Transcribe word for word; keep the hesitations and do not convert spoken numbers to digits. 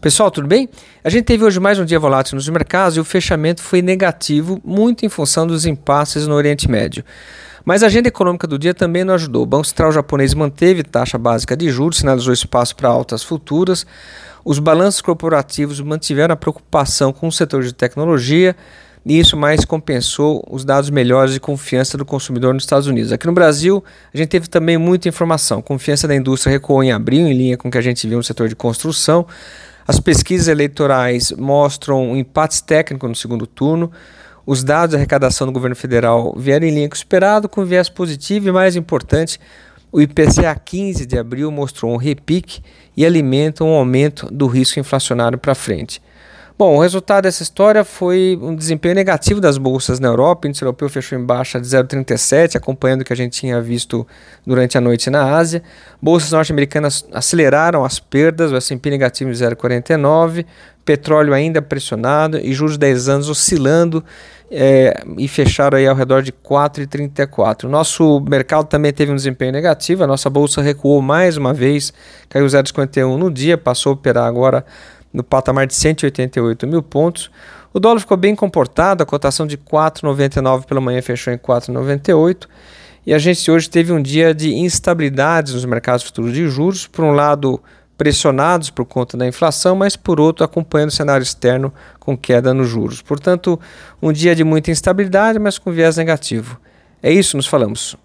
Pessoal, tudo bem? A gente teve hoje mais um dia volátil nos mercados e o fechamento foi negativo, muito em função dos impasses no Oriente Médio. Mas a agenda econômica do dia também não ajudou. O Banco Central japonês manteve taxa básica de juros, sinalizou espaço para altas futuras. Os balanços corporativos mantiveram a preocupação com o setor de tecnologia e isso mais compensou os dados melhores de confiança do consumidor nos Estados Unidos. Aqui no Brasil, a gente teve também muita informação. Confiança da indústria recuou em abril, em linha com o que a gente viu no setor de construção. As pesquisas eleitorais mostram empates técnicos no segundo turno. Os dados de arrecadação do governo federal vieram em linha com o esperado, com viés positivo e, mais importante, o I P C A quinze de abril mostrou um repique e alimenta um aumento do risco inflacionário para frente. Bom, o resultado dessa história foi um desempenho negativo das bolsas na Europa. O índice europeu fechou em baixa de zero vírgula trinta e sete, acompanhando o que a gente tinha visto durante a noite na Ásia. Bolsas norte-americanas aceleraram as perdas, o S e P negativo de zero vírgula quarenta e nove, petróleo ainda pressionado e juros de dez anos oscilando é, e fecharam aí ao redor de quatro vírgula trinta e quatro. O nosso mercado também teve um desempenho negativo, a nossa bolsa recuou mais uma vez, caiu zero vírgula cinquenta e um no dia, passou a operar agora no patamar de cento e oitenta e oito mil pontos. O dólar ficou bem comportado, a cotação de quatro vírgula noventa e nove pela manhã fechou em quatro vírgula noventa e oito. E a gente hoje teve um dia de instabilidades nos mercados futuros de juros, por um lado pressionados por conta da inflação, mas por outro acompanhando o cenário externo com queda nos juros. Portanto, um dia de muita instabilidade, mas com viés negativo. É isso, nos falamos.